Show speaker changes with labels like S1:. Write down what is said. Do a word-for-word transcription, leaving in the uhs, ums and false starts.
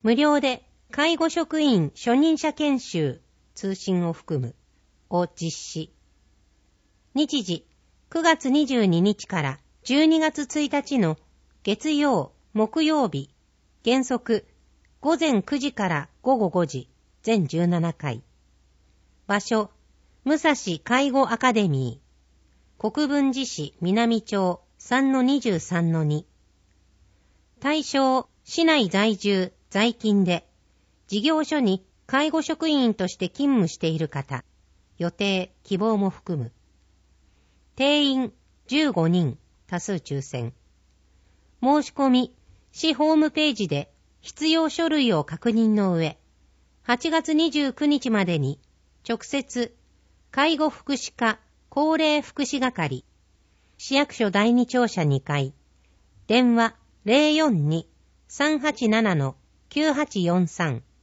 S1: 無料で介護職員初任者研修、通信を含むを実施。日時くがつにじゅうににちからじゅうにがつついたちの月曜、木曜日、原則ごぜんくじからごごごじ、全じゅうななかい。場所、武蔵介護アカデミー、国分寺市南町 さんのにじゅうさんのに。対象、市内在住、在勤で、事業所に介護職員として勤務している方、予定、希望も含む。定員じゅうごにん、多数抽選。申し込み、市ホームページで必要書類を確認の上、はちがつにじゅうくにちまでに直接、介護福祉課高齢福祉係、市役所だいに庁舎にかい、電話 ゼロよんに さんはちなな きゅうはちよんさん